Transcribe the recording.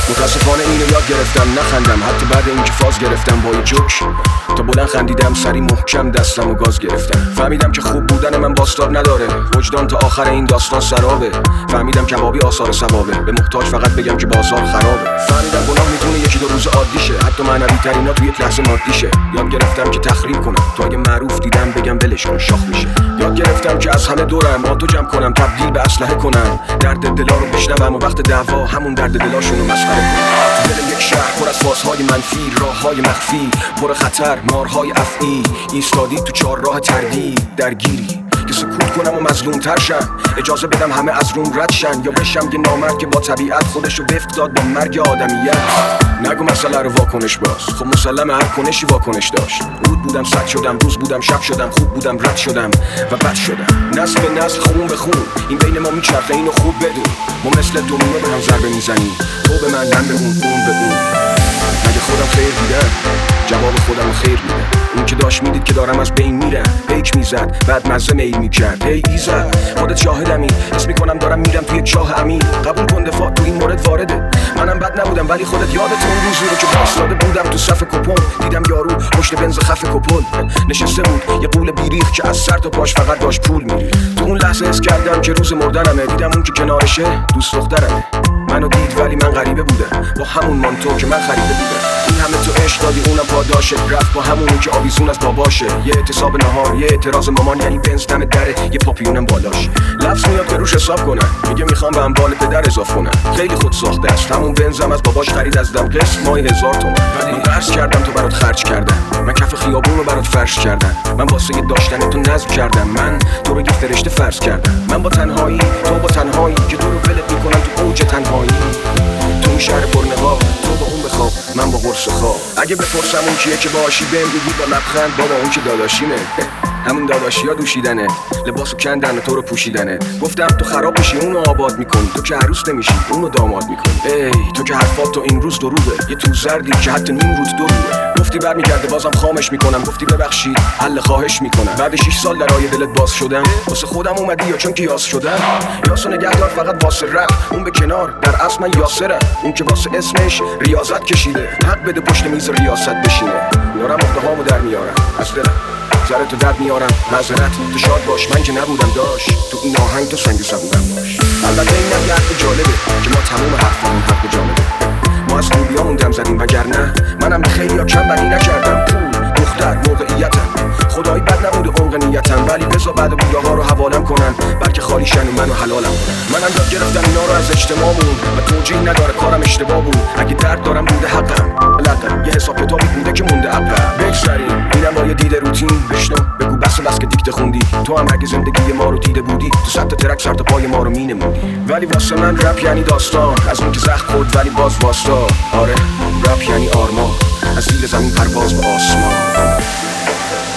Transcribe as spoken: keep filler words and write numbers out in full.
متاسفانه اینو یاد گرفتم نخندم، حتی بعد اینکه فاز گرفتم با یه جوک تا بلند خندیدم، سری محکم دستم و گاز گرفتم. فهمیدم که خوب بودن من باستاب نداره، وجدان تا آخر این داستان سرابه. فهمیدم کبابی آثار ثوابه، به محتاج فقط بگم که بازار خرابه. فهمیدم گناه میتونه یکی دو روز عادی شه، حتی معنوی ترینا تو یک لحظه مادی شه. یاد گرفتم که تخریب کنم تا اگه معروف دیدم بگم ولش کن شاخ میشه. یاد گرفتم که از همه دورم آتو جمع کنم، تبدیل به اسلحه کنم، درد دلا رو بشنوم و وقت دعوا همون درد دلاشونو مسخره کنم. تو دل یک شهر پر از فازهای منفی، راههای مخفی پر خطر، مارهای افعی، ایستادی تو چهار راه تردید درگیری که سکوت کنم و مظلوم تر شم، اجازه بدم همه از روم رد شن، یا بشم یه نامرد که با طبیعت خودشو وفق داد با مرگ آدمیت. نگو مسئله رو واکنش باز، خب مسلمه هر کنشی واکنش داشت. رود بودم صد شدم، روز بودم شب شدم، خوب بودم رد شدم و بد شدم. نسل به نسل، خون به خون، این بین ما میچرخه، اینو خوب بدون. ما مثل دومینو به هم ضربه میزنیم، تو به من، من به اون، اون به اون. مگه خودم خیر دیدم؟ جواب خودم رو خیر میدم. اون که داشت میدید که دارم از بین میرم، پیک میزد بعد مزه میل میکرد. هی ایزد خودت شاهدمی، حس میکنم دارم میرم توی چاه عمیق. قبول کن دفاع تو این مورد وارده، منم بد نبودم ولی خودت یادت اون روزی رو که وایساده بودم تو صف کپون، دیدم یارو پشت بنز خف کپل نشسته بود، یه قول بیریخ که از سر تا پاش فقط داشت پول میریخت. تو اون لحظه حس کردم که روز مردنمه، دیدم اون که کنارشه دوست دخترمه. منو دید ولی من غریبه بودم، با همون مانتو که من خریده بودم. این همه تو عشق دادی اونم پاداشه، رفت با همونی که آویزون از باباشه. یه اعتصاب نهار، یه اعتراض مامان، یعنی بنز دم دره، یه پاپیونم بالاشه. لفظ میاد که روش حساب کنم، میگه میخوام به اموال پدر اضاف کنم. خیلی خود ساخته است، همون بنزم از باباش خرید از دم قسط ماهی هزار تومن. ولی من قرض کردم تو برات خرج کردم، من کف خیابون رو برات فرش کردم، من واسه داشتن تو نظم کردم، من تو رو یه فرشته فرض کردم. من با تنهایی، تو با تنهایی که تو رو ولت میکنم تو اوج تنهایی. تو این شهر پرنقاب، تو با اون بخواب، من با قرص خواب. اگه بپرسم اون کیه که باشی، بهم بگی با لبخند بابا اون که داداشیمه. همون داداشی ها دوشیدنه، لباسو کندن و تو رو پوشیدنه. گفتم تو خراب بشی اونو آباد میکنی، تو که عروس نمیشی اونو داماد میکنی. ای تو که حرفات تو این روز دروغه، یه تو زردی که حتی نیم روز دروغه. گفتی برمیگرده بازم خامش میکنم، گفتی ببخشید حل خواهش میکنم. بعد شش سال درای دلت باز شدم، واسه خودم اومدی یا چون که یاس شدم؟ یاسو نگهدار فقط واسه رپ، اون به کنار، در اصل من یاسرم. اون که واسه اسمش ریاضت کشیده، حق بده پشت میز ریاست بشینه. دارم اقدهامو در میارم از دلم، ذره تو درد میارم معذرت، تو شاد باش من که نبودم داشت تو این آهنگ تو سنگ صبورم باش. البته اینم یه حرف جالبه که ما تموم حرفامون حرف جالبه، ما از خوبیامون دم زدیم وگرنه منم به خیلی ها کم بنی نکردم. پول، دختر، موقعیتم، خدایی بد نبود عمق نیتم، ولی بذار بعد بوده ها رو حوالم کنن، بلکه خالی شن و منو حلالم کنن. منم یاد گرفتم اینا رو از اجتماعمون و توجیه نداره کارم اشتباه بود. اگه درد دارم بوده حقم، لقم یه حساب کتابی بوده که مونده عقب. بگذریم اینم با یه دید روتین، بشنو بگو بس بس که دیکته خوندی. تو هم اگه زندگی ما رو دیده بودی، تو صد تا ترک سر تا پای ما رو مینمودی. ولی واسه من رپ یعنی داستان، از اون که زخم خورد ولی باز واستا. آره رپ یعنی آرمان، از زیر زمین پرواز به آسمان.